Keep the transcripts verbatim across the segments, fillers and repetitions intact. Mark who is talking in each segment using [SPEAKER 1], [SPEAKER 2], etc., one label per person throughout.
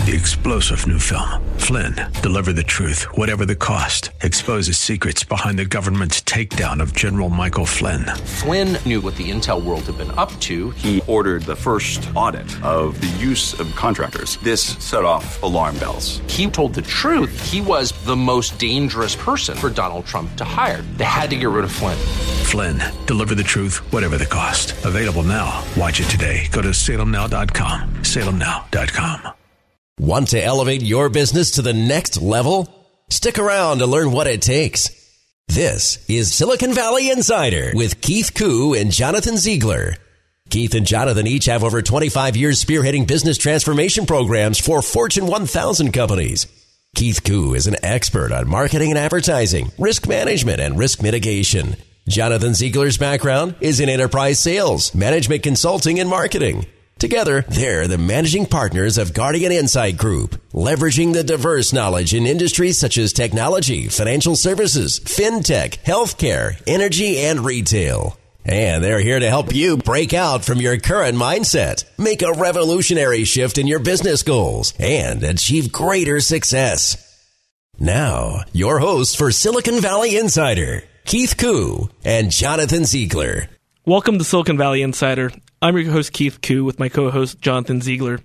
[SPEAKER 1] the explosive new film, Flynn, Deliver the Truth, Whatever the Cost, exposes secrets behind the government's takedown of General Michael Flynn.
[SPEAKER 2] Flynn knew what the intel world had been up to.
[SPEAKER 3] He ordered the first audit of the use of contractors. This set off alarm bells.
[SPEAKER 2] He told the truth. He was the most dangerous person for Donald Trump to hire. They had to get rid of Flynn.
[SPEAKER 1] Flynn, Deliver the Truth, Whatever the Cost. Available now. Watch it today. Go to salem now dot com. salem now dot com.
[SPEAKER 4] Want to elevate your business to the next level? Stick around to learn what it takes. This is Silicon Valley Insider with Keith Koo and Jonathan Ziegler. Keith and Jonathan each have over twenty-five years spearheading business transformation programs for Fortune one thousand companies. Keith Koo is an expert on marketing and advertising, risk management, and risk mitigation. Jonathan Ziegler's background is in enterprise sales, management consulting, and marketing. Together, they're the managing partners of Guardian Insight Group, leveraging the diverse knowledge in industries such as technology, financial services, fintech, healthcare, energy, and retail. And they're here to help you break out from your current mindset, make a revolutionary shift in your business goals, and achieve greater success. Now, your hosts for Silicon Valley Insider, Keith Koo and Jonathan Ziegler.
[SPEAKER 5] Welcome to Silicon Valley Insider. I'm your host, Keith Koo, with my co-host, Jonathan Ziegler.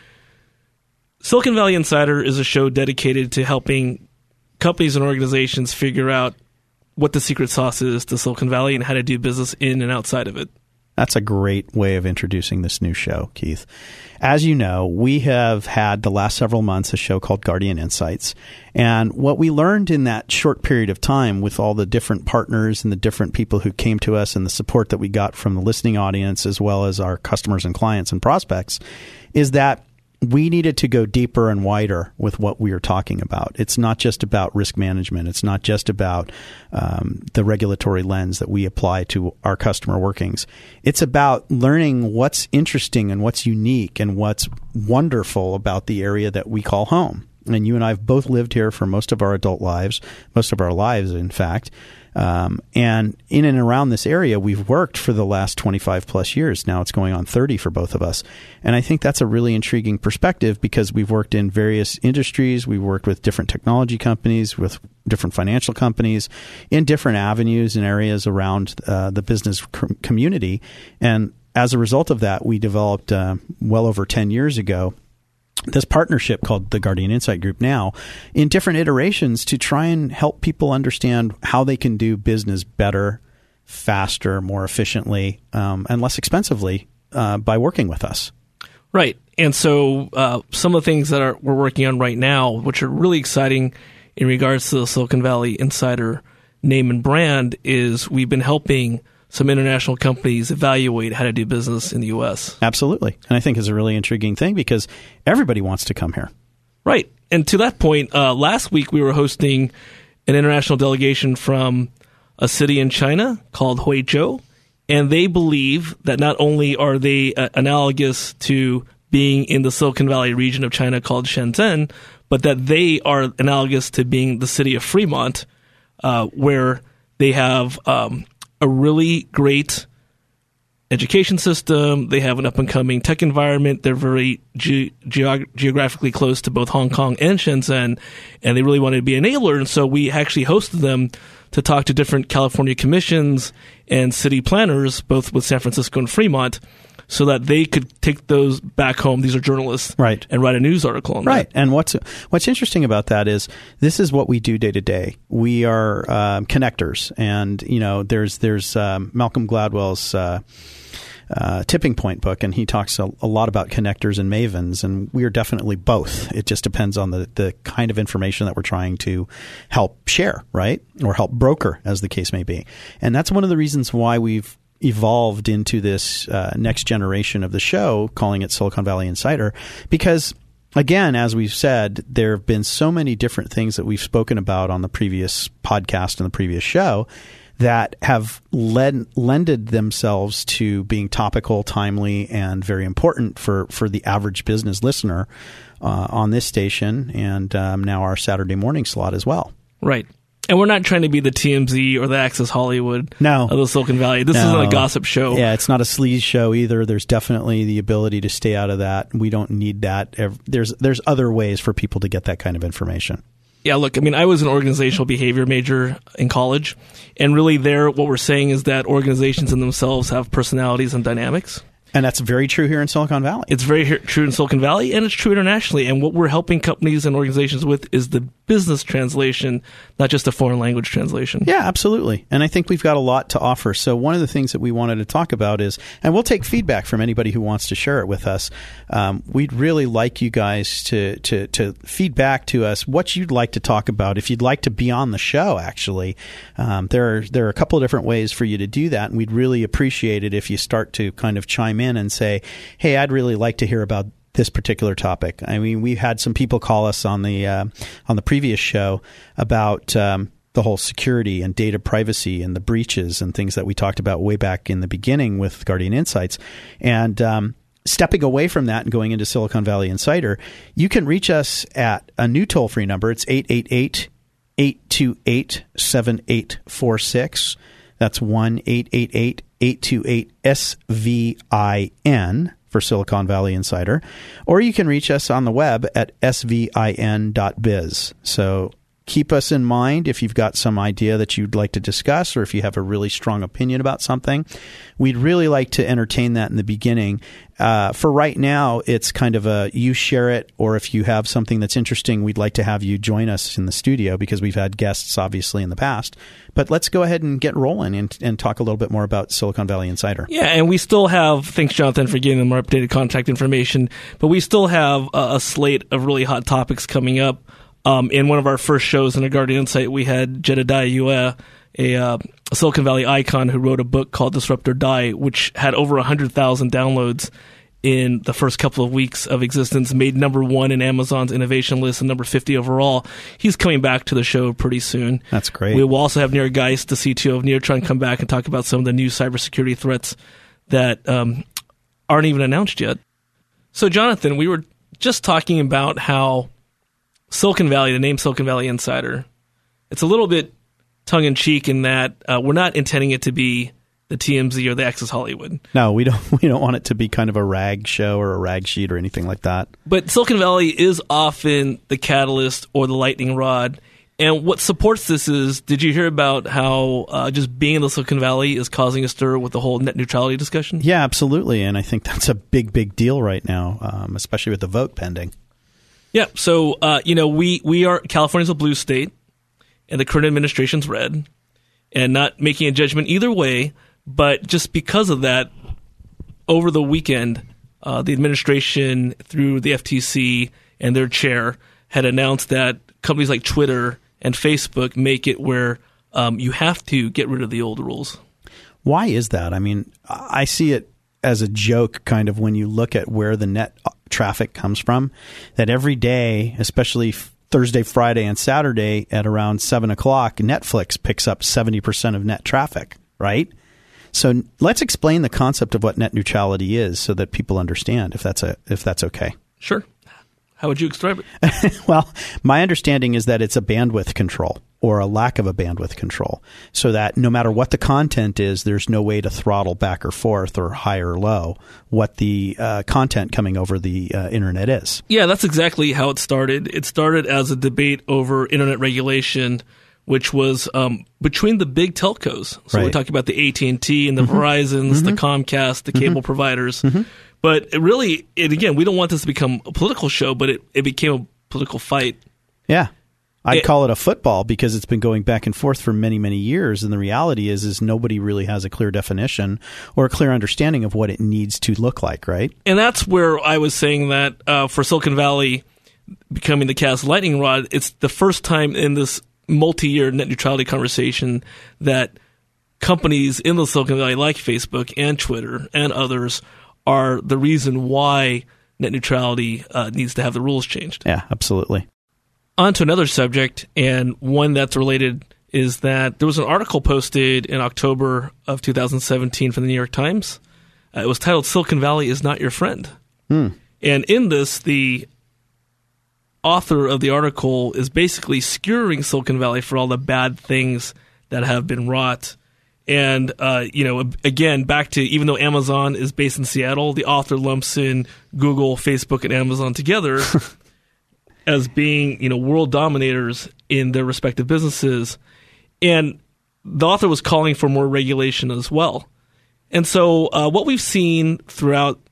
[SPEAKER 5] Silicon Valley Insider is a show dedicated to helping companies and organizations figure out what the secret sauce is to Silicon Valley and how to do business in and outside of it.
[SPEAKER 6] That's a great way of introducing this new show, Keith. As you know, we have had the last several months a show called Guardian Insights. And what we learned in that short period of time with all the different partners and the different people who came to us and the support that we got from the listening audience as well as our customers and clients and prospects is that we needed to go deeper and wider with what we are talking about. It's not just about risk management. It's not just about um, the regulatory lens that we apply to our customer workings. It's about learning what's interesting and what's unique and what's wonderful about the area that we call home. And you and I have both lived here for most of our adult lives, most of our lives, in fact. Um, and in and around this area, we've worked for the last twenty-five plus years. Now it's going on thirty for both of us. And I think that's a really intriguing perspective because we've worked in various industries. We've worked with different technology companies, with different financial companies, in different avenues and areas around uh, the business com- community. And as a result of that, we developed uh, well over ten years ago this partnership called the Guardian Insight Group now in different iterations to try and help people understand how they can do business better, faster, more efficiently, um, and less expensively uh, by working with us.
[SPEAKER 5] Right. And so uh, some of the things that are, we're working on right now, which are really exciting in regards to the Silicon Valley Insider name and brand, is we've been helping some international companies evaluate how to do business in the U S.
[SPEAKER 6] Absolutely. And I think it's a really intriguing thing because everybody wants to come here.
[SPEAKER 5] Right. And to that point, uh, last week we were hosting an international delegation from a city in China called Huizhou, and they believe that not only are they uh, analogous to being in the Silicon Valley region of China called Shenzhen, but that they are analogous to being the city of Fremont, uh, where they have um, a really great education system. They have an up-and-coming tech environment. They're very ge- geog- geographically close to both Hong Kong and Shenzhen, and they really wanted to be an enabler. And so we actually hosted them to talk to different California commissions and city planners, both with San Francisco and Fremont, so that they could take those back home. These are journalists,
[SPEAKER 6] right,
[SPEAKER 5] and write a news article on
[SPEAKER 6] right.
[SPEAKER 5] that.
[SPEAKER 6] And what's what's interesting about that is this is what we do day to day. We are um, connectors, and you know, there's there's um, Malcolm Gladwell's uh, uh, Tipping Point book, and he talks a, a lot about connectors and mavens, and we are definitely both. It just depends on the the kind of information that we're trying to help share, right, or help broker, as the case may be. And that's one of the reasons why we've evolved into this uh, next generation of the show, calling it Silicon Valley Insider, because again, as we've said, there have been so many different things that we've spoken about on the previous podcast and the previous show that have led, lended themselves to being topical, timely, and very important for, for the average business listener uh, on this station and um, now our Saturday morning slot as well.
[SPEAKER 5] Right. And we're not trying to be the T M Z or the Access Hollywood
[SPEAKER 6] no.
[SPEAKER 5] of the Silicon Valley. This
[SPEAKER 6] no.
[SPEAKER 5] isn't a gossip show.
[SPEAKER 6] Yeah, it's not a sleaze show either. There's definitely the ability to stay out of that. We don't need that. There's there's other ways for people to get that kind of information.
[SPEAKER 5] Yeah, look, I mean, I was an organizational behavior major in college, and really there what we're saying is that organizations in themselves have personalities and dynamics.
[SPEAKER 6] And that's very true here in Silicon Valley.
[SPEAKER 5] It's very he- true in Silicon Valley, and it's true internationally. And what we're helping companies and organizations with is the business translation, not just a foreign language translation.
[SPEAKER 6] Yeah, absolutely. And I think we've got a lot to offer. So one of the things that we wanted to talk about is, and we'll take feedback from anybody who wants to share it with us. Um, we'd really like you guys to, to, to feedback to us what you'd like to talk about. If you'd like to be on the show, actually, um, there are, there are a couple of different ways for you to do that. And we'd really appreciate it if you start to kind of chime in and say, hey, I'd really like to hear about this particular topic. I mean, we had some people call us on the uh, on the previous show about um, the whole security and data privacy and the breaches and things that we talked about way back in the beginning with Guardian Insights. And um, stepping away from that and going into Silicon Valley Insider, you can reach us at a new toll-free number. It's eight eight eight, eight two eight, seven eight four six. That's one eight eight eight, eight two eight, S V I N for Silicon Valley Insider. Or you can reach us on the web at S V I N dot biz. So keep us in mind if you've got some idea that you'd like to discuss, or if you have a really strong opinion about something. We'd really like to entertain that in the beginning. Uh, for right now, it's kind of a you share it, or if you have something that's interesting, we'd like to have you join us in the studio, because we've had guests obviously in the past. But let's go ahead and get rolling and, and talk a little bit more about Silicon Valley Insider.
[SPEAKER 5] Yeah, and we still have, thanks Jonathan for giving them more updated contact information, but we still have a, a slate of really hot topics coming up. Um, in one of our first shows in a Guardian Insight, we had Jedediah Yue, a uh, Silicon Valley icon who wrote a book called Disrupt or Die, which had over one hundred thousand downloads in the first couple of weeks of existence, made number one in Amazon's innovation list and number fifty overall. He's coming back to the show pretty soon.
[SPEAKER 6] That's great.
[SPEAKER 5] We will also have Nir Geist, the C T O of Neartron, come back and talk about some of the new cybersecurity threats that um, aren't even announced yet. So, Jonathan, we were just talking about how Silicon Valley, the name Silicon Valley Insider, it's a little bit tongue-in-cheek in that uh, we're not intending it to be the T M Z or the Access Hollywood.
[SPEAKER 6] No, we don't we don't want it to be kind of a rag show or a rag sheet or anything like that.
[SPEAKER 5] But Silicon Valley is often the catalyst or the lightning rod. And what supports this is, did you hear about how uh, just being in the Silicon Valley is causing a stir with the whole net neutrality discussion?
[SPEAKER 6] Yeah, absolutely. And I think that's a big, big deal right now, um, especially with the vote pending.
[SPEAKER 5] Yeah, so, uh, you know, we, we are, California's a blue state, and the current administration's red, and not making a judgment either way, but just because of that, over the weekend, uh, the administration, through the F T C and their chair, had announced that companies like Twitter and Facebook make it where um, you have to get rid of the old rules.
[SPEAKER 6] Why is that? I mean, I see it as a joke kind of when you look at where the net traffic comes from, that every day, especially Thursday, Friday, and Saturday at around seven o'clock, Netflix picks up seventy percent of net traffic, right? So let's explain the concept of what net neutrality is so that people understand, if that's a if that's okay.
[SPEAKER 5] Sure. How would you describe it?
[SPEAKER 6] Well, my understanding is that it's a bandwidth control, or a lack of a bandwidth control, so that no matter what the content is, there's no way to throttle back or forth or high or low what the uh, content coming over the uh, internet is.
[SPEAKER 5] Yeah, that's exactly how it started. It started as a debate over internet regulation, which was um, between the big telcos. So
[SPEAKER 6] right.
[SPEAKER 5] we're talking about the A T and T and the mm-hmm. Verizons, mm-hmm. the Comcast, the cable mm-hmm. providers. Mm-hmm. But it really, it, again, we don't want this to become a political show, but it, it became a political fight.
[SPEAKER 6] Yeah. I'd
[SPEAKER 5] it,
[SPEAKER 6] call it a football because it's been going back and forth for many, many years. And the reality is, is nobody really has a clear definition or a clear understanding of what it needs to look like, right?
[SPEAKER 5] And that's where I was saying that uh, for Silicon Valley becoming the Cast lightning rod, it's the first time in this multi-year net neutrality conversation that companies in the Silicon Valley like Facebook and Twitter and others are the reason why net neutrality uh, needs to have the rules changed.
[SPEAKER 6] Yeah, absolutely.
[SPEAKER 5] On to another subject, and one that's related, is that there was an article posted in October of two thousand seventeen from the New York Times. Uh, it was titled, "Silicon Valley is Not Your Friend." Hmm. And in this, the author of the article is basically skewering Silicon Valley for all the bad things that have been wrought. And, uh, you know, again, back to even though Amazon is based in Seattle, the author lumps in Google, Facebook, and Amazon together as being, you know, world dominators in their respective businesses. And the author was calling for more regulation as well. And so uh, what we've seen throughout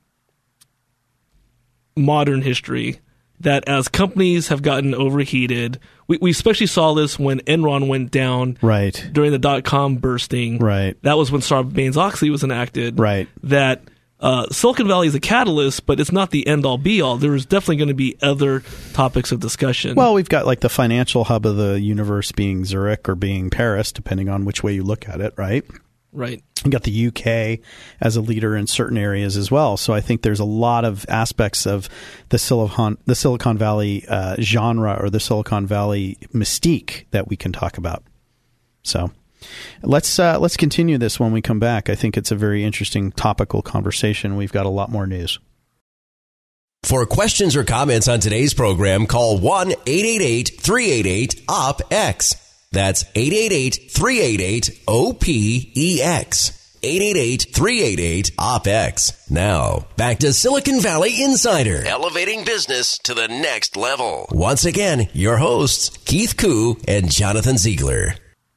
[SPEAKER 5] modern history, that as companies have gotten overheated, we, we especially saw this when Enron went down
[SPEAKER 6] right.
[SPEAKER 5] during the dot-com bursting.
[SPEAKER 6] Right.
[SPEAKER 5] That was when Sarbanes-Oxley was enacted.
[SPEAKER 6] Right.
[SPEAKER 5] That uh, Silicon Valley is a catalyst, but it's not the end-all, be-all. There's definitely going to be other topics of discussion.
[SPEAKER 6] Well, we've got like the financial hub of the universe being Zurich or being Paris, depending on which way you look at it, right?
[SPEAKER 5] Right.
[SPEAKER 6] You got the U K as a leader in certain areas as well. So I think there's a lot of aspects of the Silicon the Silicon Valley uh, genre or the Silicon Valley mystique that we can talk about. So let's uh, let's continue this when we come back. I think it's a very interesting topical conversation. We've got a lot more news.
[SPEAKER 4] For questions or comments on today's program, call one eight eight eight, three eight eight, O P X. That's eight eight eight, three eight eight, O P E X. eight eight eight, three eight eight, O P X. Now, back to Silicon Valley Insider, elevating business to the next level. Once again, your hosts, Keith Koo and Jonathan Ziegler.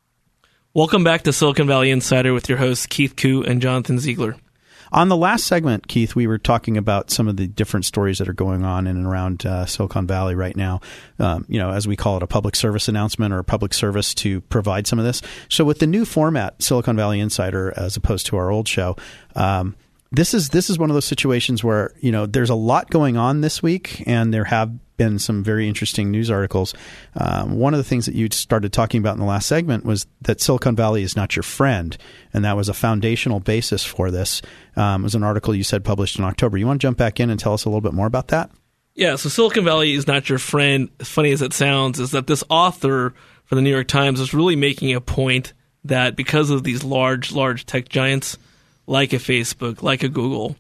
[SPEAKER 5] Welcome back to Silicon Valley Insider with your hosts, Keith Koo and Jonathan Ziegler.
[SPEAKER 6] On the last segment, Keith, we were talking about some of the different stories that are going on in and around uh, Silicon Valley right now, um, you know, as we call it, a public service announcement or a public service to provide some of this. So with the new format, Silicon Valley Insider, as opposed to our old show, um, this is this is one of those situations where, you know, there's a lot going on this week, and there have been some very interesting news articles. Um, one of the things that you started talking about in the last segment was that Silicon Valley is not your friend, and that was a foundational basis for this. Um, it was an article you said published in October. You want to jump back in and tell us a little bit more about that?
[SPEAKER 5] Yeah, so Silicon Valley is not your friend, as funny as it sounds, is that this author for the New York Times is really making a point that because of these large, large tech giants like a Facebook, like a Google,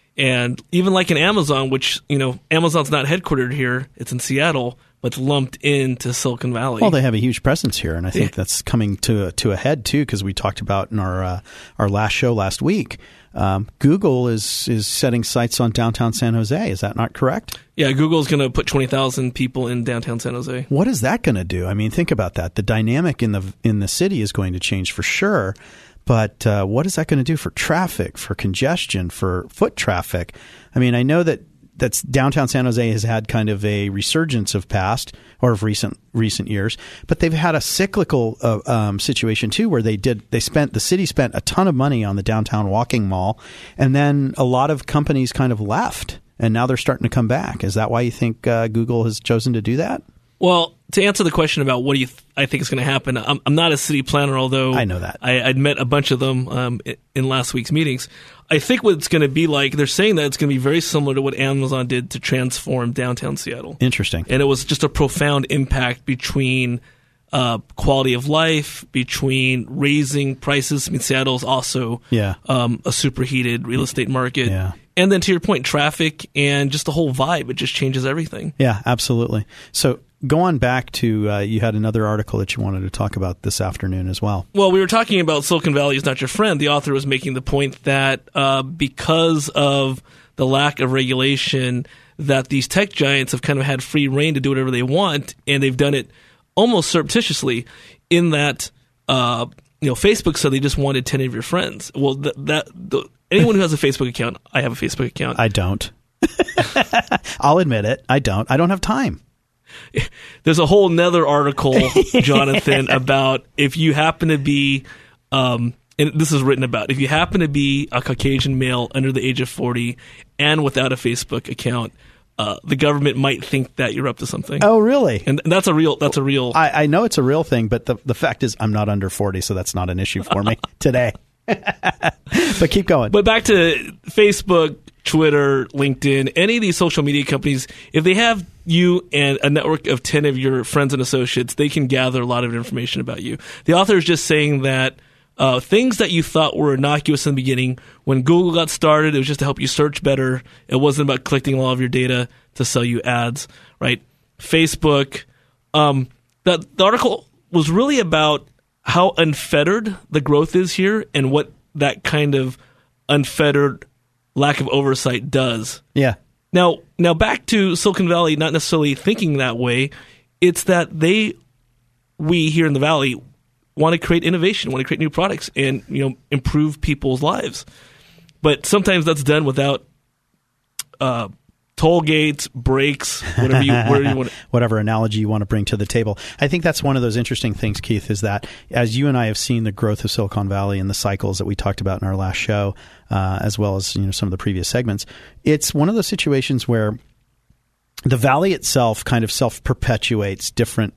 [SPEAKER 5] and even like an Amazon, which, you know, Amazon's not headquartered here, it's in Seattle, but it's lumped into Silicon Valley.
[SPEAKER 6] Well, they have a huge presence here, and I think
[SPEAKER 5] yeah.
[SPEAKER 6] that's coming to a, to a head too, because we talked about in our uh, our last show last week. Um, Google is is setting sights on downtown San Jose. Is that not correct?
[SPEAKER 5] Yeah, Google's going to put twenty thousand people in downtown San Jose.
[SPEAKER 6] What is that going to do? I mean, think about that. The dynamic in the in the city is going to change for sure. But uh, what is that going to do for traffic, for congestion, for foot traffic? I mean, I know that that's downtown San Jose has had kind of a resurgence of past or of recent recent years, but they've had a cyclical uh, um, situation too, where they did they spent the city spent a ton of money on the downtown walking mall, and then a lot of companies kind of left, and now they're starting to come back. Is that why you think uh, Google has chosen to do that?
[SPEAKER 5] Well, to answer the question about what do you th- I think is going to happen, I'm, I'm not a city planner, although
[SPEAKER 6] I know that.
[SPEAKER 5] I, I'd met a bunch of them um, in last week's meetings. I think what it's going to be like, they're saying that it's going to be very similar to what Amazon did to transform downtown Seattle.
[SPEAKER 6] Interesting.
[SPEAKER 5] And it was just a profound impact between uh, quality of life, between raising prices. I mean, Seattle's also
[SPEAKER 6] yeah.
[SPEAKER 5] um, a superheated real estate market.
[SPEAKER 6] Yeah.
[SPEAKER 5] And then to your point, traffic and just the whole vibe, it just changes everything.
[SPEAKER 6] Yeah, absolutely. So go on back to, uh, you had another article that you wanted to talk about this afternoon as well.
[SPEAKER 5] Well, we were talking about Silicon Valley is not your friend. The author was making the point that uh, because of the lack of regulation, that these tech giants have kind of had free reign to do whatever they want, and they've done it almost surreptitiously in that, uh, you know, Facebook said they just wanted ten of your friends. Well, th- that the, anyone who has a Facebook account, I have a Facebook account.
[SPEAKER 6] I don't. I'll admit it. I don't. I don't have time.
[SPEAKER 5] There's a whole nother article, Jonathan, about if you happen to be, um, and this is written about, if you happen to be a Caucasian male under the age of forty and without a Facebook account, uh, the government might think that you're up to something.
[SPEAKER 6] Oh, really?
[SPEAKER 5] And that's a real. That's a real.
[SPEAKER 6] I, I know it's a real thing, but the the fact is, I'm not under forty, so that's not an issue for me today. But keep going.
[SPEAKER 5] But back to Facebook, Twitter, LinkedIn, any of these social media companies, if they have you and a network of ten of your friends and associates, they can gather a lot of information about you. The author is just saying that uh, things that you thought were innocuous in the beginning, when Google got started, it was just to help you search better. It wasn't about collecting all of your data to sell you ads, right? Facebook. Um, that the article was really about how unfettered the growth is here and what that kind of unfettered lack of oversight does.
[SPEAKER 6] Yeah.
[SPEAKER 5] Now, now back to Silicon Valley, not necessarily thinking that way. It's that they, we here in the Valley, want to create innovation, want to create new products, and you know improve people's lives. But sometimes that's done without uh, toll gates, brakes, whatever you, whatever you want.
[SPEAKER 6] Whatever analogy you want to bring to the table. I think that's one of those interesting things, Keith, is that as you and I have seen the growth of Silicon Valley and the cycles that we talked about in our last show, uh, as well as you know some of the previous segments, it's one of those situations where the Valley itself kind of self-perpetuates different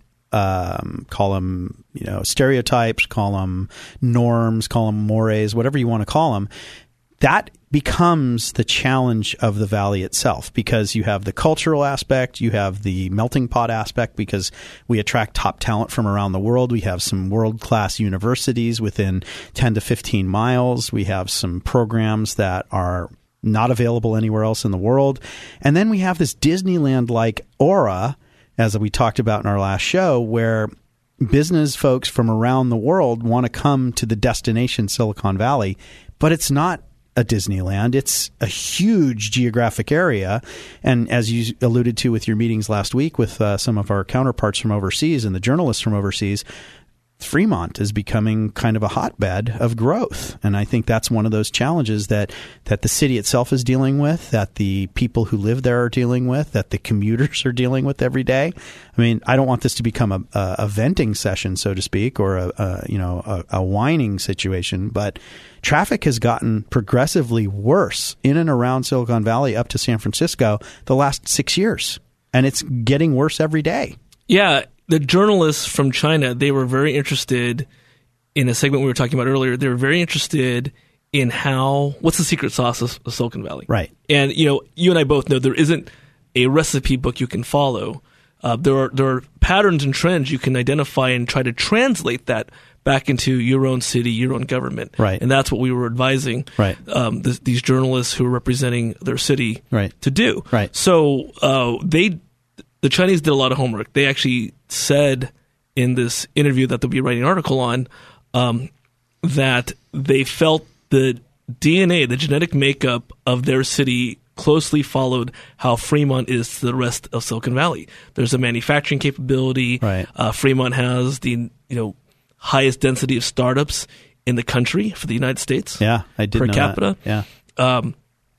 [SPEAKER 6] Um, call them, you know, stereotypes, call them norms, call them mores, whatever you want to call them. That becomes the challenge of the Valley itself, because you have the cultural aspect, you have the melting pot aspect, because we attract top talent from around the world. We have some world-class universities within ten to fifteen miles. We have some programs that are not available anywhere else in the world. And then we have this Disneyland-like aura, as we talked about in our last show, where business folks from around the world want to come to the destination Silicon Valley, but it's not a Disneyland. It's a huge geographic area. And as you alluded to with your meetings last week with uh, some of our counterparts from overseas and the journalists from overseas, Fremont is becoming kind of a hotbed of growth. And I think that's one of those challenges that, that the city itself is dealing with, that the people who live there are dealing with, that the commuters are dealing with every day. I mean, I don't want this to become a, a, a venting session, so to speak, or a, a you know a, a whining situation, but traffic has gotten progressively worse in and around Silicon Valley up to San Francisco the last six years. And it's getting worse every day.
[SPEAKER 5] Yeah. The journalists from China, they were very interested in a segment we were talking about earlier. They were very interested in how, what's the secret sauce of, of Silicon Valley?
[SPEAKER 6] Right.
[SPEAKER 5] And, you know, you and I both know there isn't a recipe book you can follow. Uh, there are there are patterns and trends you can identify and try to translate that back into your own city, your own government.
[SPEAKER 6] Right.
[SPEAKER 5] And that's what we were advising
[SPEAKER 6] right.
[SPEAKER 5] um, th- these journalists who are representing their city
[SPEAKER 6] right.
[SPEAKER 5] to do.
[SPEAKER 6] Right.
[SPEAKER 5] So uh, they, the Chinese did a lot of homework. They actually said in this interview that they'll be writing an article on um, that they felt the D N A, the genetic makeup of their city closely followed how Fremont is to the rest of Silicon Valley. There's a manufacturing capability.
[SPEAKER 6] Right.
[SPEAKER 5] Uh, Fremont has the you know highest density of startups in the country for the United States.
[SPEAKER 6] Yeah, I did
[SPEAKER 5] per
[SPEAKER 6] know
[SPEAKER 5] capita.
[SPEAKER 6] That. Yeah.
[SPEAKER 5] Um,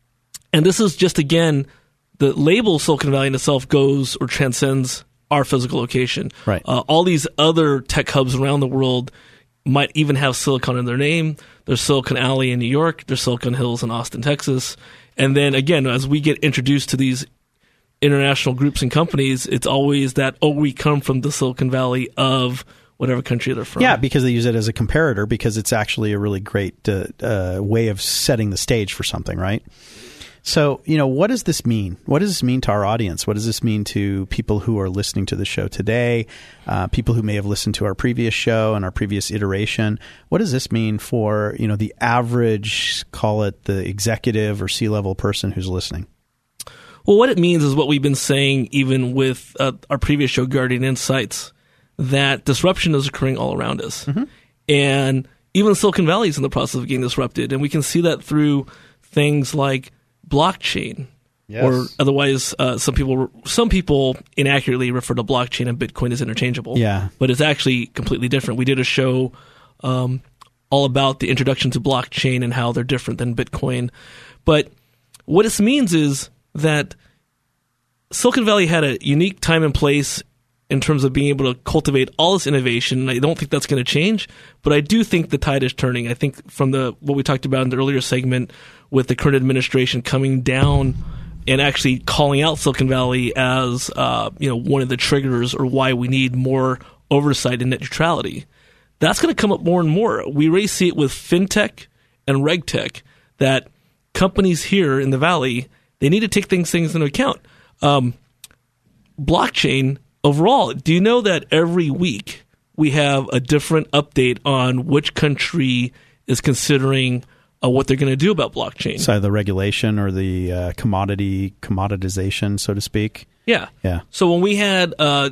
[SPEAKER 5] and this is just, again, the label Silicon Valley in itself goes or transcends our physical location.
[SPEAKER 6] Right.
[SPEAKER 5] Uh, all these other tech hubs around the world might even have Silicon in their name. There's Silicon Alley in New York. There's Silicon Hills in Austin, Texas. And then, again, as we get introduced to these international groups and companies, it's always that, oh, we come from the Silicon Valley of whatever country they're from.
[SPEAKER 6] Yeah, because they use it as a comparator, because it's actually a really great uh, uh, way of setting the stage for something, right? So, you know, what does this mean? What does this mean to our audience? What does this mean to people who are listening to the show today, uh, people who may have listened to our previous show and our previous iteration? What does this mean for, you know, the average, call it the executive or C-level person who's listening?
[SPEAKER 5] Well, what it means is what we've been saying even with uh, our previous show, Guardian Insights, that disruption is occurring all around us. Mm-hmm. And even Silicon Valley is in the process of getting disrupted. And we can see that through things like blockchain, yes. or otherwise, uh, some people some people inaccurately refer to blockchain and Bitcoin as interchangeable.
[SPEAKER 6] Yeah,
[SPEAKER 5] but it's actually completely different. We did a show um, all about the introduction to blockchain and how they're different than Bitcoin. But what this means is that Silicon Valley had a unique time and place in terms of being able to cultivate all this innovation. I don't think that's going to change, but I do think the tide is turning. I think from the what we talked about in the earlier segment with the current administration coming down and actually calling out Silicon Valley as uh, you know one of the triggers or why we need more oversight and net neutrality, that's going to come up more and more. We already see it with fintech and regtech that companies here in the Valley, they need to take things, things into account. Um, blockchain overall, do you know that every week we have a different update on which country is considering uh, what they're going to do about blockchain.
[SPEAKER 6] So the regulation or the uh, commodity commoditization, so to speak.
[SPEAKER 5] Yeah.
[SPEAKER 6] Yeah.
[SPEAKER 5] So when we had uh,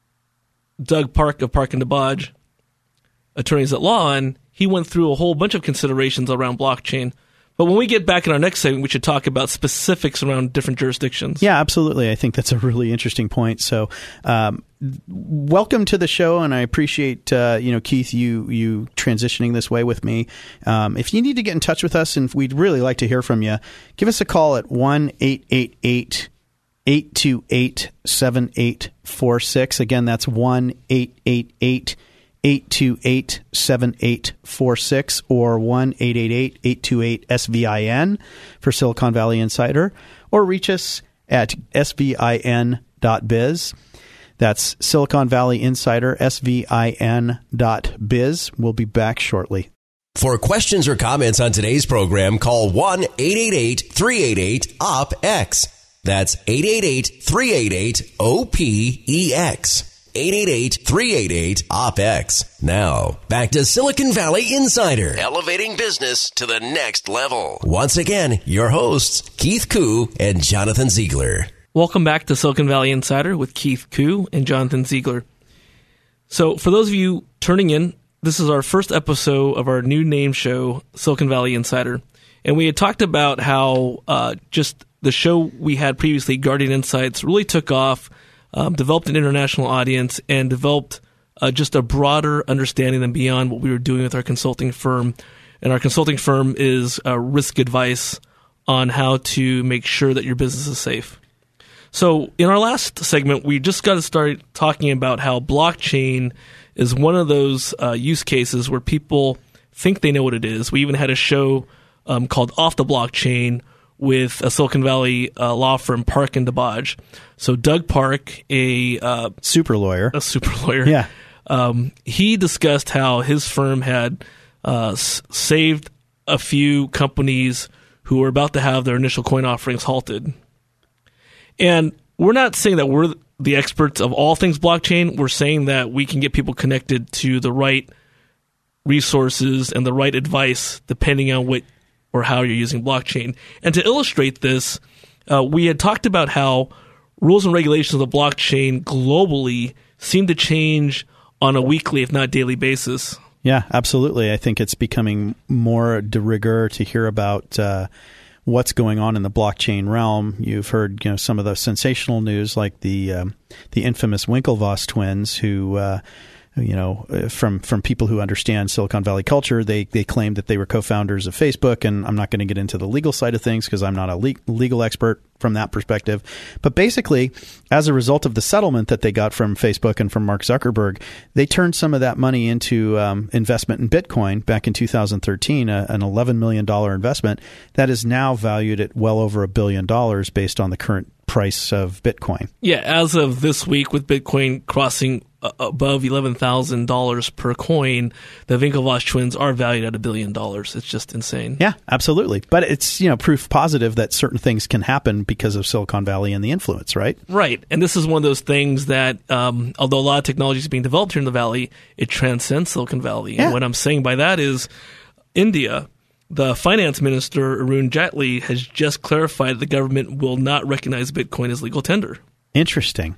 [SPEAKER 5] Doug Park of Park and DeBodge, attorneys at law, and he went through a whole bunch of considerations around blockchain. But when we get back in our next segment, we should talk about specifics around different jurisdictions.
[SPEAKER 6] Yeah, absolutely. I think that's a really interesting point. So, um, welcome to the show, and I appreciate uh, you know Keith you you transitioning this way with me. Um, if you need to get in touch with us, and we'd really like to hear from you, give us a call at one eight eight eight, eight two eight, seven eight four six. Again, that's one eight eight eight, eight two eight, seven eight four six or one eight eight eight, eight two eight, S V I N for Silicon Valley Insider, or reach us at S V I N dot biz. That's Silicon Valley Insider, S V I N dot biz. We'll be back shortly.
[SPEAKER 4] For questions or comments on today's program, call one eight eight eight, three eight eight, O P E X. That's eight eight eight, three eight eight, O P E X. eight eight eight, three eight eight, O P E X. Now, back to Silicon Valley Insider, elevating business to the next level. Once again, your hosts, Keith Koo and Jonathan Ziegler.
[SPEAKER 5] Welcome back to Silicon Valley Insider with Keith Koo and Jonathan Ziegler. So for those of you turning in, this is our first episode of our new name show, Silicon Valley Insider. And we had talked about how uh, just the show we had previously, Guardian Insights, really took off, Um, developed an international audience, and developed uh, just a broader understanding than beyond what we were doing with our consulting firm. And our consulting firm is uh, risk advice on how to make sure that your business is safe. So in our last segment, we just got to start talking about how blockchain is one of those uh, use cases where people think they know what it is. We even had a show um, called Off the Blockchain with a Silicon Valley uh, law firm, Park and DeBodge. So Doug Park, a uh,
[SPEAKER 6] super lawyer,
[SPEAKER 5] a super lawyer,
[SPEAKER 6] yeah,
[SPEAKER 5] um, he discussed how his firm had uh, s- saved a few companies who were about to have their initial coin offerings halted. And we're not saying that we're the experts of all things blockchain. We're saying that we can get people connected to the right resources and the right advice depending on what or how you're using blockchain. And to illustrate this, uh, we had talked about how rules and regulations of the blockchain globally seem to change on a weekly, if not daily basis.
[SPEAKER 6] Yeah, absolutely. I think it's becoming more de rigueur to hear about uh, what's going on in the blockchain realm. You've heard, you know, some of the sensational news, like the um, the infamous Winklevoss twins, who, uh, you know, from from people who understand Silicon Valley culture, they they claim that they were co-founders of Facebook. And I'm not going to get into the legal side of things because I'm not a le- legal expert from that perspective. But basically, as a result of the settlement that they got from Facebook and from Mark Zuckerberg, they turned some of that money into um, investment in Bitcoin back in two thousand thirteen, a, an eleven million dollars investment that is now valued at well over a billion dollars based on the current price of Bitcoin.
[SPEAKER 5] Yeah, as of this week, with Bitcoin crossing uh, above eleven thousand dollars per coin, the Winklevoss twins are valued at a billion dollars. It's just insane.
[SPEAKER 6] Yeah, absolutely. But it's, you know, proof positive that certain things can happen because of Silicon Valley and the influence, right?
[SPEAKER 5] Right. And this is one of those things that, um, although a lot of technology is being developed here in the Valley, it transcends Silicon Valley.
[SPEAKER 6] Yeah.
[SPEAKER 5] And what I'm saying by that is India, the finance minister, Arun Jaitley, has just clarified the government will not recognize Bitcoin as legal tender.
[SPEAKER 6] Interesting.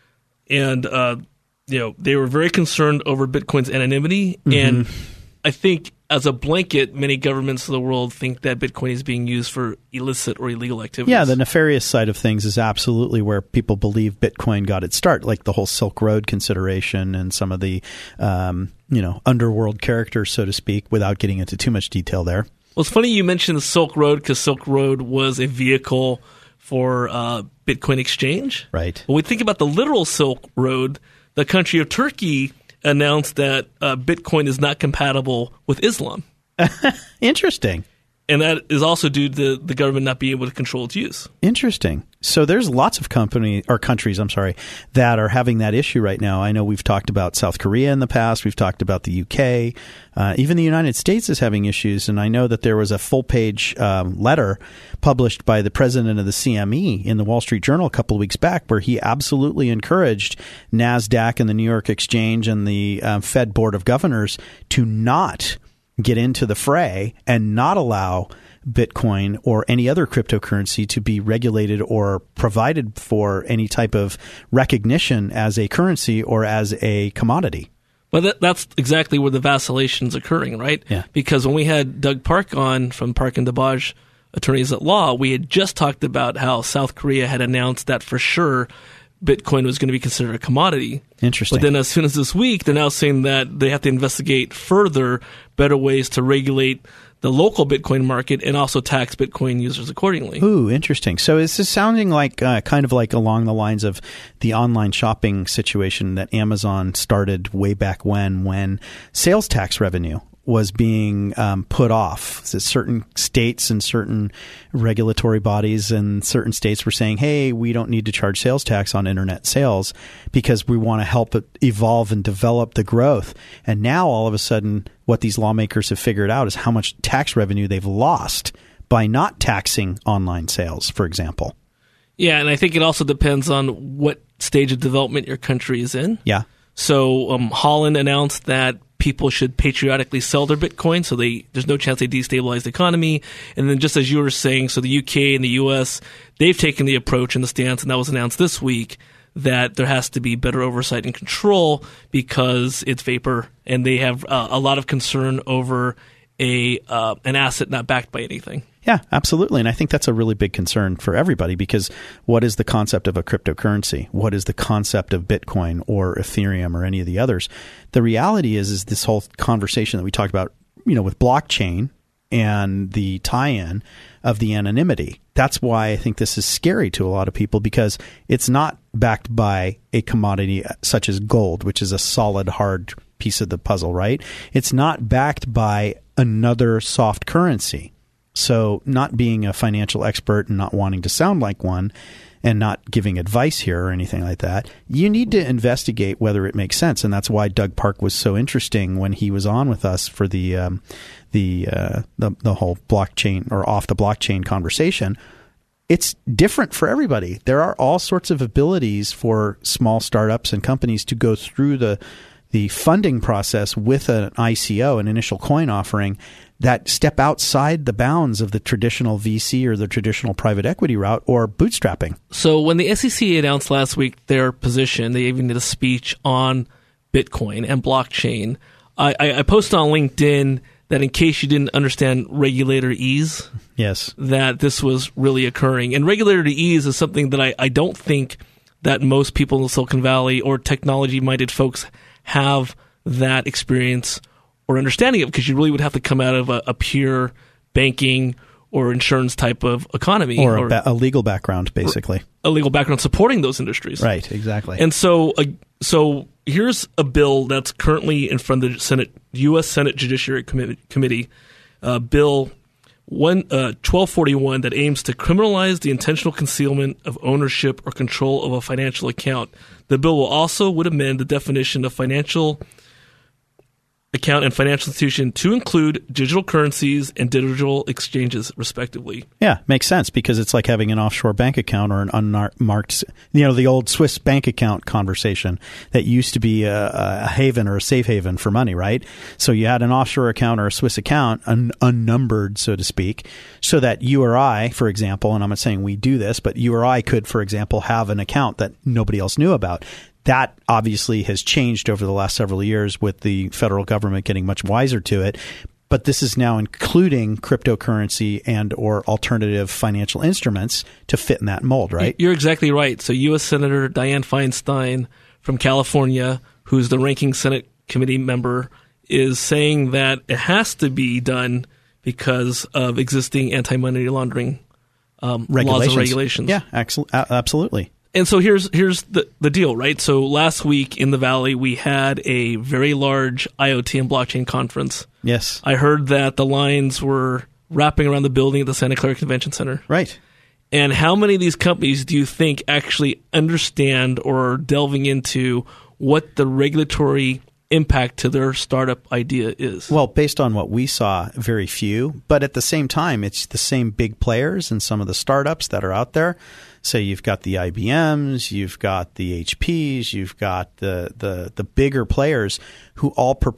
[SPEAKER 5] And, uh, you know, they were very concerned over Bitcoin's anonymity. Mm-hmm. And I think as a blanket, many governments of the world think that Bitcoin is being used for illicit or illegal activities.
[SPEAKER 6] Yeah, the nefarious side of things is absolutely where people believe Bitcoin got its start, like the whole Silk Road consideration and some of the, um, you know, underworld characters, so to speak, without getting into too much detail there.
[SPEAKER 5] Well, it's funny you mentioned the Silk Road because Silk Road was a vehicle for uh, Bitcoin exchange.
[SPEAKER 6] Right.
[SPEAKER 5] When we think about the literal Silk Road, the country of Turkey announced that uh, Bitcoin is not compatible with Islam.
[SPEAKER 6] Interesting.
[SPEAKER 5] And that is also due to the government not being able to control its use.
[SPEAKER 6] Interesting. So there's lots of company or countries, I'm sorry, that are having that issue right now. I know we've talked about South Korea in the past. We've talked about the U K. Uh, even the United States is having issues. And I know that there was a full-page um, letter published by the president of the C M E in the Wall Street Journal a couple of weeks back where he absolutely encouraged NASDAQ and the New York Exchange and the uh, Fed Board of Governors to not get into the fray and not allow Bitcoin or any other cryptocurrency to be regulated or provided for any type of recognition as a currency or as a commodity.
[SPEAKER 5] Well, that, that's exactly where the vacillation's occurring, right?
[SPEAKER 6] Yeah.
[SPEAKER 5] Because when we had Doug Park on from Park and DeBage Attorneys at Law, we had just talked about how South Korea had announced that for sure Bitcoin was going to be considered a commodity.
[SPEAKER 6] Interesting.
[SPEAKER 5] But then as soon as this week, they're now saying that they have to investigate further better ways to regulate the local Bitcoin market and also tax Bitcoin users accordingly.
[SPEAKER 6] Ooh, interesting. So is this sounding like uh, kind of like along the lines of the online shopping situation that Amazon started way back when, when sales tax revenue was being um, put off? So certain states and certain regulatory bodies and certain states were saying, hey, we don't need to charge sales tax on internet sales because we want to help it evolve and develop the growth. And now all of a sudden, what these lawmakers have figured out is how much tax revenue they've lost by not taxing online sales, for example.
[SPEAKER 5] Yeah, and I think it also depends on what stage of development your country is in.
[SPEAKER 6] Yeah.
[SPEAKER 5] So um, Holland announced that people should patriotically sell their Bitcoin, so they there's no chance they destabilize the economy. And then just as you were saying, so the U K and the U S, they've taken the approach and the stance, and that was announced this week, that there has to be better oversight and control because it's vapor, and they have uh, a lot of concern over a uh, an asset not backed by anything.
[SPEAKER 6] Yeah, absolutely. And I think that's a really big concern for everybody, because what is the concept of a cryptocurrency? What is the concept of Bitcoin or Ethereum or any of the others? The reality is, is this whole conversation that we talked about, you know, with blockchain and the tie-in of the anonymity. That's why I think this is scary to a lot of people, because it's not backed by a commodity such as gold, which is a solid, hard piece of the puzzle, right? It's not backed by another soft currency. So not being a financial expert and not wanting to sound like one and not giving advice here or anything like that, you need to investigate whether it makes sense. And that's why Doug Park was so interesting when he was on with us for the um, the, uh, the the whole blockchain or off the blockchain conversation. It's different for everybody. There are all sorts of abilities for small startups and companies to go through the the funding process with an I C O, an initial coin offering, that step outside the bounds of the traditional V C or the traditional private equity route or bootstrapping.
[SPEAKER 5] So when the S E C announced last week their position, they even did a speech on Bitcoin and blockchain. I, I, I posted on LinkedIn that in case you didn't understand regulator ease,
[SPEAKER 6] yes,
[SPEAKER 5] that this was really occurring. And regulator ease is something that I, I don't think that most people in Silicon Valley or technology-minded folks have that experience or understanding of, because you really would have to come out of a, a pure banking or insurance type of economy.
[SPEAKER 6] Or, or a, ba- a legal background, basically.
[SPEAKER 5] A legal background supporting those industries.
[SPEAKER 6] Right, exactly.
[SPEAKER 5] And so uh, so here's a bill that's currently in front of the Senate, U S Senate Judiciary Com- Committee, uh, Bill one, uh, twelve forty-one, that aims to criminalize the intentional concealment of ownership or control of a financial account. The bill will also would amend the definition of financial account and financial institution to include digital currencies and digital exchanges, respectively.
[SPEAKER 6] Yeah, makes sense, because it's like having an offshore bank account or an unmarked, you know, the old Swiss bank account conversation that used to be a, a haven or a safe haven for money, right? So you had an offshore account or a Swiss account, un, unnumbered, so to speak, so that you or I, for example, and I'm not saying we do this, but you or I could, for example, have an account that nobody else knew about. That obviously has changed over the last several years with the federal government getting much wiser to it. But this is now including cryptocurrency and or alternative financial instruments to fit in that mold, right?
[SPEAKER 5] You're exactly right. So U S Senator Dianne Feinstein from California, who's the ranking Senate committee member, is saying that it has to be done because of existing anti-money laundering um, laws and regulations.
[SPEAKER 6] Yeah, absolutely.
[SPEAKER 5] And so here's here's the, the deal, right? So last week in the Valley, we had a very large I O T and blockchain conference.
[SPEAKER 6] Yes.
[SPEAKER 5] I heard that the lines were wrapping around the building at the Santa Clara Convention Center.
[SPEAKER 6] Right.
[SPEAKER 5] And how many of these companies do you think actually understand or are delving into what the regulatory impact to their startup idea is?
[SPEAKER 6] Well, based on what we saw, very few. But at the same time, it's the same big players and some of the startups that are out there. So you've got the I B Ms, you've got the H Ps, you've got the, the, the bigger players who all purport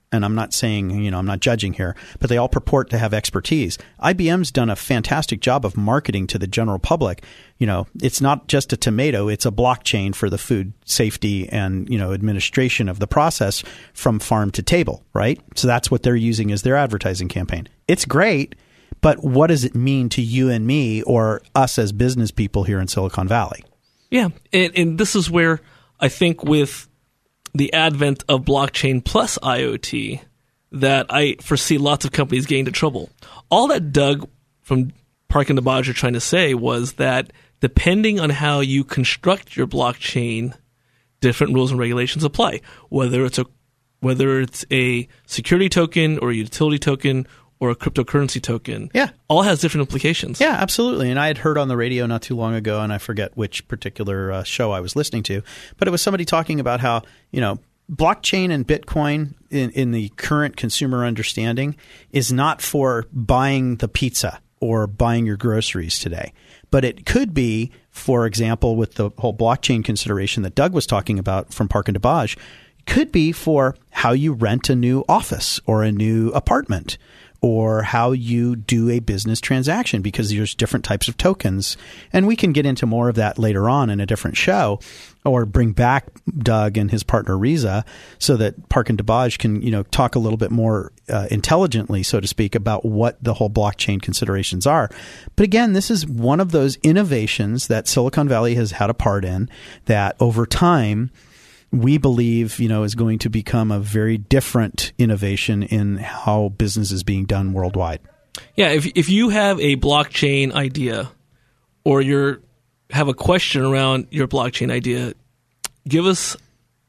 [SPEAKER 6] and I'm not saying, you know, I'm not judging here, but they all purport to have expertise. I B M's done a fantastic job of marketing to the general public. You know, it's not just a tomato, it's a blockchain for the food safety and, you know, administration of the process from farm to table, right? So that's what they're using as their advertising campaign. It's great, but what does it mean to you and me or us as business people here in Silicon Valley?
[SPEAKER 5] Yeah, and, and this is where I think with the advent of blockchain plus IoT that I foresee lots of companies getting into trouble. All that Doug from Park and DeBaj are trying to say was that depending on how you construct your blockchain, different rules and regulations apply. Whether it's a whether it's a security token or a utility token or a cryptocurrency token,
[SPEAKER 6] yeah,
[SPEAKER 5] all has different implications.
[SPEAKER 6] Yeah, absolutely. And I had heard on the radio not too long ago, and I forget which particular uh, show I was listening to, but it was somebody talking about how, you know, blockchain and Bitcoin in, in the current consumer understanding is not for buying the pizza or buying your groceries today. But it could be, for example, with the whole blockchain consideration that Doug was talking about from Park and DeBaj, could be for how you rent a new office or a new apartment, or how you do a business transaction, because there's different types of tokens. And we can get into more of that later on in a different show, or bring back Doug and his partner Riza so that Park and DeBaj can, you know, talk a little bit more uh, intelligently, so to speak, about what the whole blockchain considerations are. But again, this is one of those innovations that Silicon Valley has had a part in that over time we believe, you know, is going to become a very different innovation in how business is being done worldwide.
[SPEAKER 5] Yeah, if if you have a blockchain idea or you're have a question around your blockchain idea, give us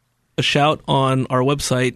[SPEAKER 5] a shout on our website,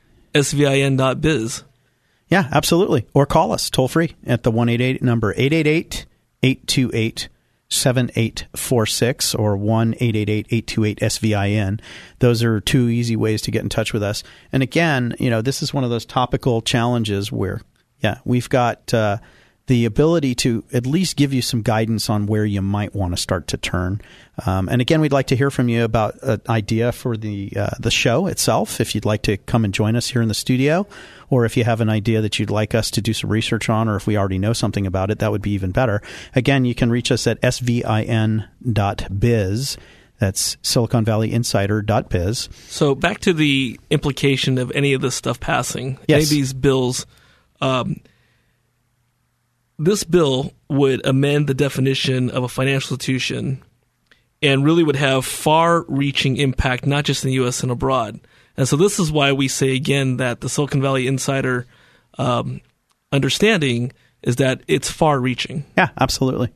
[SPEAKER 5] S V I N dot biz.
[SPEAKER 6] Yeah, absolutely. Or call us toll free at the one eight eight number, eight eight eight, eight two eight, seven eight four six or one eight eight eight, eight two eight, S V I N. Those are two easy ways to get in touch with us. And again, you know, this is one of those topical challenges where, yeah, we've got uh, the ability to at least give you some guidance on where you might want to start to turn. Um, and again, we'd like to hear from you about an idea for the uh, the show itself, if you'd like to come and join us here in the studio, or if you have an idea that you'd like us to do some research on, or if we already know something about it, that would be even better. Again, you can reach us at S V I N dot biz. That's Silicon Valley Insider dot biz.
[SPEAKER 5] So back to the implication of any of this stuff passing,
[SPEAKER 6] yes.
[SPEAKER 5] any of these bills. Um, this bill would amend the definition of a financial institution and really would have far-reaching impact, not just in the U S and abroad. And so this is why we say, again, that the Silicon Valley Insider um, understanding is that it's far-reaching.
[SPEAKER 6] Yeah, absolutely.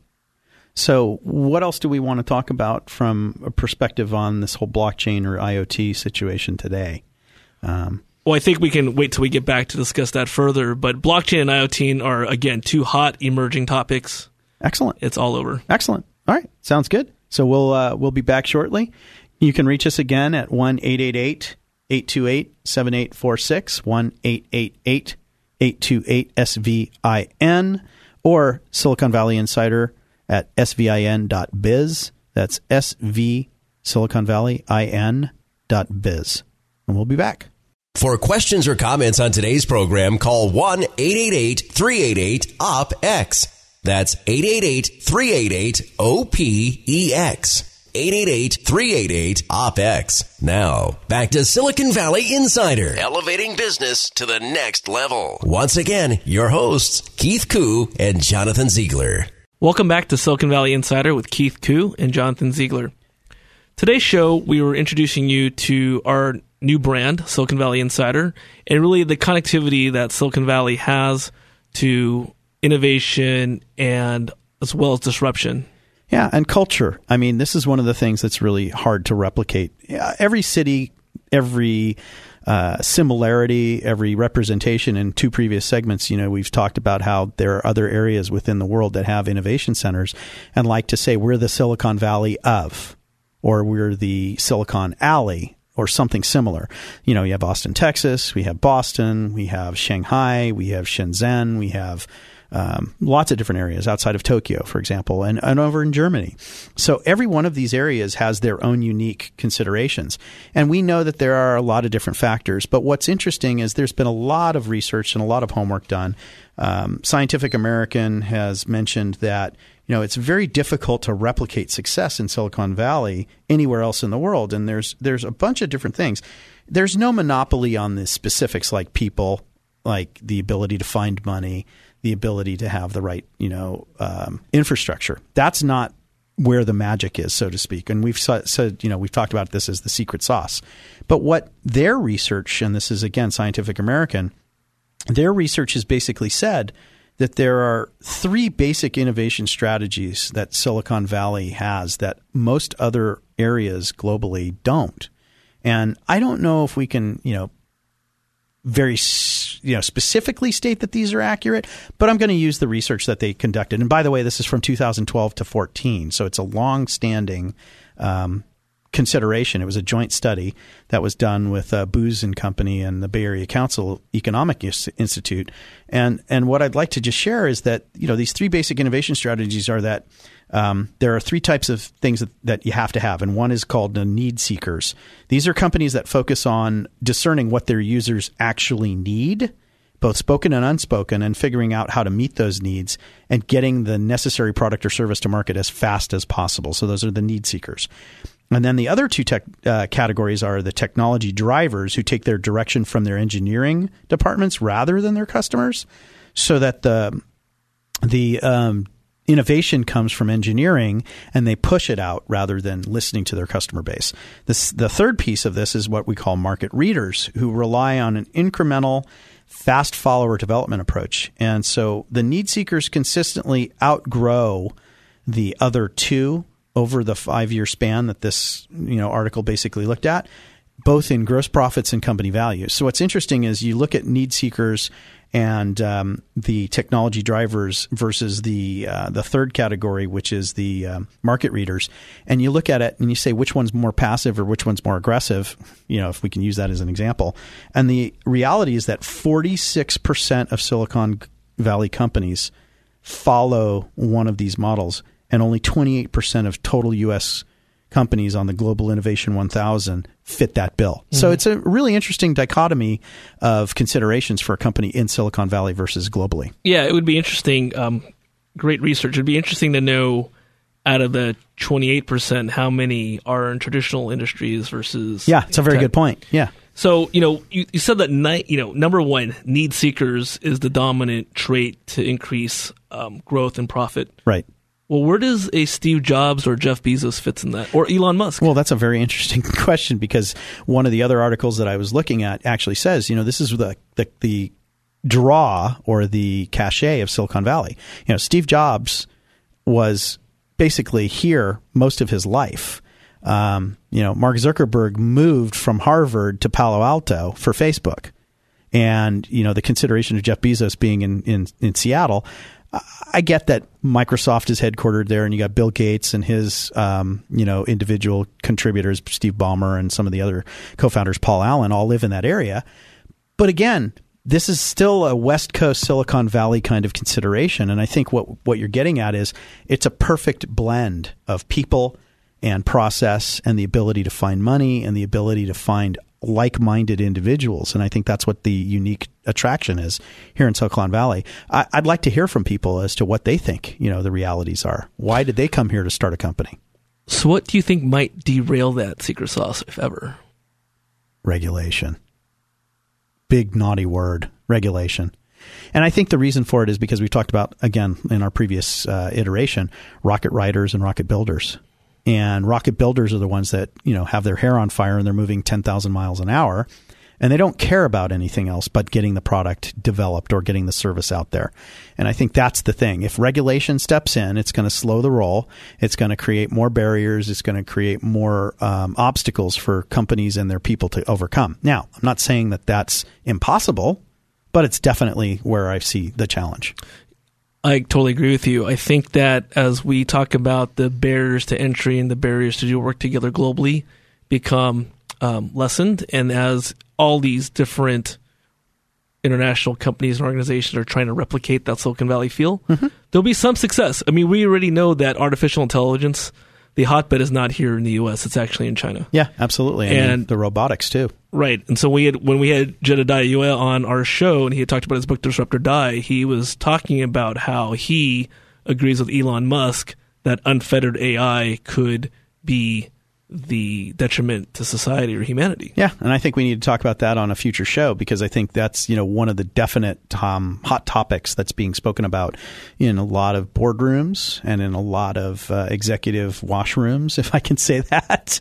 [SPEAKER 6] So what else do we want to talk about from a perspective on this whole blockchain or IoT situation today? Um,
[SPEAKER 5] well, I think we can wait till we get back to discuss that further. But blockchain and IoT are, again, two hot emerging topics.
[SPEAKER 6] Excellent.
[SPEAKER 5] It's all over.
[SPEAKER 6] Excellent. All right. Sounds good. So we'll uh, we'll be back shortly. You can reach us again at one eight eight eight, eight two eight, seven eight four six, one eight eight eight, eight two eight, S V I N, or Silicon Valley Insider at S V I N dot biz. That's S V Silicon Valley I N dot biz. And we'll be back.
[SPEAKER 4] For questions or comments on today's program, call one eight eight eight, three eight eight, O P E X. That's eight eight eight, three eight eight, O P E X. eight eight eight, three eight eight, O P E X. Now, back to Silicon Valley Insider, elevating business to the next level. Once again, your hosts, Keith Koo and Jonathan Ziegler.
[SPEAKER 5] Welcome back to Silicon Valley Insider with Keith Koo and Jonathan Ziegler. Today's show, we were introducing you to our new brand, Silicon Valley Insider, and really the connectivity that Silicon Valley has to innovation and as well as disruption.
[SPEAKER 6] Yeah, and culture. I mean, this is one of the things that's really hard to replicate. Every city, every uh, similarity, every representation in two previous segments, you know, we've talked about how there are other areas within the world that have innovation centers and like to say we're the Silicon Valley of, or we're the Silicon Alley, or something similar. You know, you have Austin, Texas, we have Boston, we have Shanghai, we have Shenzhen, we have um, lots of different areas outside of Tokyo, for example, and, and over in Germany. So every one of these areas has their own unique considerations. And we know that there are a lot of different factors. But what's interesting is there's been a lot of research and a lot of homework done. Um, Scientific American has mentioned that you know, it's very difficult to replicate success in Silicon Valley anywhere else in the world. And there's there's a bunch of different things. There's no monopoly on the specifics like people, like the ability to find money, the ability to have the right, you know, um, infrastructure. That's not where the magic is, so to speak. And we've said, you know, we've talked about this as the secret sauce. But what their research, and this is, again, Scientific American, their research has basically said that there are three basic innovation strategies that Silicon Valley has that most other areas globally don't. And I don't know if we can, you know, very you know specifically state that these are accurate, but I'm going to use the research that they conducted. And by the way, this is from two thousand twelve to fourteen, so it's a long-standing um consideration. It was a joint study that was done with uh, Booz and Company and the Bay Area Council Economic Institute. And and what I'd like to just share is that you know these three basic innovation strategies are that um, there are three types of things that, that you have to have, and one is called the need seekers. These are companies that focus on discerning what their users actually need, both spoken and unspoken, and figuring out how to meet those needs and getting the necessary product or service to market as fast as possible. So those are the need seekers. And then the other two tech, uh, categories are the technology drivers who take their direction from their engineering departments rather than their customers, so that the the um, innovation comes from engineering and they push it out rather than listening to their customer base. This, the third piece of this is what we call market readers, who rely on an incremental, fast follower development approach. And so the need seekers consistently outgrow the other two over the five-year span that this you know article basically looked at, both in gross profits and company value. So what's interesting is you look at need seekers and um, the technology drivers versus the uh, the third category, which is the um, market readers, and you look at it and you say which one's more passive or which one's more aggressive, you know, if we can use that as an example. And the reality is that forty-six percent of Silicon Valley companies follow one of these models, and only twenty-eight percent of total U S companies on the Global Innovation one thousand fit that bill. Mm-hmm. So it's a really interesting dichotomy of considerations for a company in Silicon Valley versus globally.
[SPEAKER 5] Yeah, it would be interesting. Um, great research. It would be interesting to know out of the twenty-eight percent how many are in traditional industries versus...
[SPEAKER 6] Yeah, it's a very
[SPEAKER 5] tech.
[SPEAKER 6] good point. Yeah.
[SPEAKER 5] So, you know, you, you said that, ni- you know, number one, need seekers is the dominant trait to increase um, growth and profit.
[SPEAKER 6] Right.
[SPEAKER 5] Well, where does a Steve Jobs or Jeff Bezos fits in that, or Elon Musk?
[SPEAKER 6] Well, that's a very interesting question, because one of the other articles that I was looking at actually says, you know, this is the the, the draw or the cachet of Silicon Valley. You know, Steve Jobs was basically here most of his life. Um, you know, Mark Zuckerberg moved from Harvard to Palo Alto for Facebook, and you know the consideration of Jeff Bezos being in in, in Seattle. I get that Microsoft is headquartered there, and you got Bill Gates and his, um, you know, individual contributors, Steve Ballmer and some of the other co-founders, Paul Allen, all live in that area. But again, this is still a West Coast Silicon Valley kind of consideration. And I think what what you're getting at is it's a perfect blend of people and process and the ability to find money and the ability to find like-minded individuals. And I think that's what the unique attraction is here in Silicon Valley. I, I'd like to hear from people as to what they think, you know, the realities are. Why did they come here to start a company?
[SPEAKER 5] So what do you think might derail that secret sauce, if ever?
[SPEAKER 6] Regulation. Big naughty word, regulation. And I think the reason for it is because we talked about, again, in our previous uh, iteration, rocket writers and rocket builders. And rocket builders are the ones that, you know, have their hair on fire and they're moving ten thousand miles an hour, and they don't care about anything else but getting the product developed or getting the service out there. And I think that's the thing. If regulation steps in, it's going to slow the roll. It's going to create more barriers. It's going to create more um, obstacles for companies and their people to overcome. Now, I'm not saying that that's impossible, but it's definitely where I see the challenge.
[SPEAKER 5] I totally agree with you. I think that as we talk about the barriers to entry and the barriers to do work together globally become um, lessened, and as all these different international companies and organizations are trying to replicate that Silicon Valley feel,
[SPEAKER 6] Mm-hmm.
[SPEAKER 5] there'll be some success. I mean, we already know that artificial intelligence, the hotbed is not here in the U S. It's actually in China.
[SPEAKER 6] Yeah, absolutely. And,
[SPEAKER 5] And-
[SPEAKER 6] the robotics, too.
[SPEAKER 5] Right. And so we had, when we had Jedediah Yoel on our show and he had talked about his book, Disrupt or Die, he was talking about how he agrees with Elon Musk that unfettered A I could be the detriment to society or humanity.
[SPEAKER 6] Yeah, and I think we need to talk about that on a future show because I think that's, you know, one of the definite um, hot topics that's being spoken about in a lot of boardrooms and in a lot of uh, executive washrooms, if I can say that.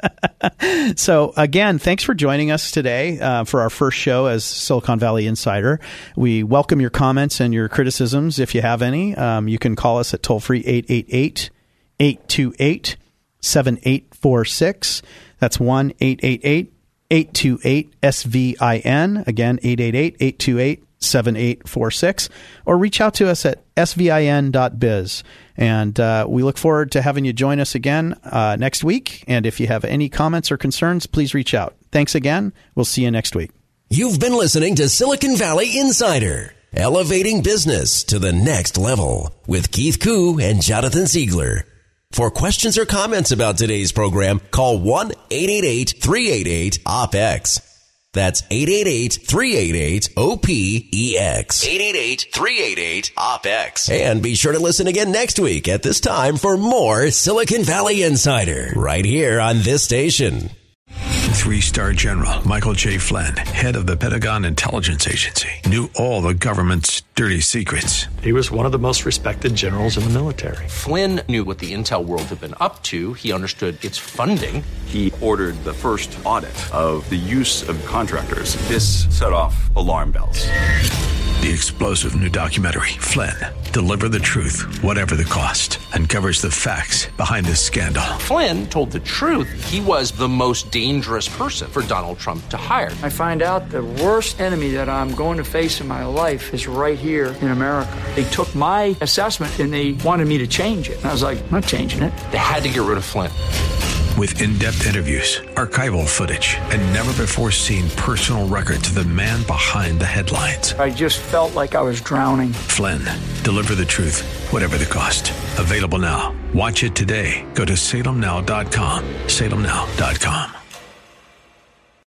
[SPEAKER 6] So again, thanks for joining us today uh, for our first show as Silicon Valley Insider. We welcome your comments and your criticisms if you have any. Um, you can call us at toll-free eight eight eight, eight two eight, seven eight four six. That's one eight eight eight, eight two eight, S V I N. Again, eight eight eight, eight two eight, seven eight four six. Or reach out to us at S V I N dot biz. And uh, we look forward to having you join us again uh, next week. And if you have any comments or concerns, please reach out. Thanks again. We'll see you next week.
[SPEAKER 4] You've been listening to Silicon Valley Insider, elevating business to the next level with Keith Koo and Jonathan Ziegler. For questions or comments about today's program, call one eight eight eight, three eight eight, O P E X. That's eight eight eight, three eight eight, O P E X. eight eight eight, three eight eight, O P E X. And be sure to listen again next week at this time for more Silicon Valley Insider right here on this station.
[SPEAKER 1] Three-star general Michael J. Flynn, head of the Pentagon Intelligence Agency, knew all the government's dirty secrets.
[SPEAKER 7] He was one of the most respected generals in the military.
[SPEAKER 2] Flynn knew what the intel world had been up to. He understood its funding.
[SPEAKER 3] He ordered the first audit of the use of contractors. This set off alarm bells.
[SPEAKER 1] The explosive new documentary, Flynn, Deliver the Truth, Whatever the Cost, uncovers the facts behind this scandal.
[SPEAKER 2] Flynn told the truth. He was the most dangerous person for Donald Trump to hire.
[SPEAKER 8] I find out the worst enemy that I'm going to face in my life is right here in America. They took my assessment and they wanted me to change it. And I was like, I'm not changing it.
[SPEAKER 2] They had to get rid of Flynn.
[SPEAKER 1] With in-depth interviews, archival footage, and never-before-seen personal records of the man behind the headlines.
[SPEAKER 8] I just felt like I was drowning.
[SPEAKER 1] Flynn, Deliver the Truth, Whatever the Cost. Available now. Watch it today. Go to salem now dot com. salem now dot com.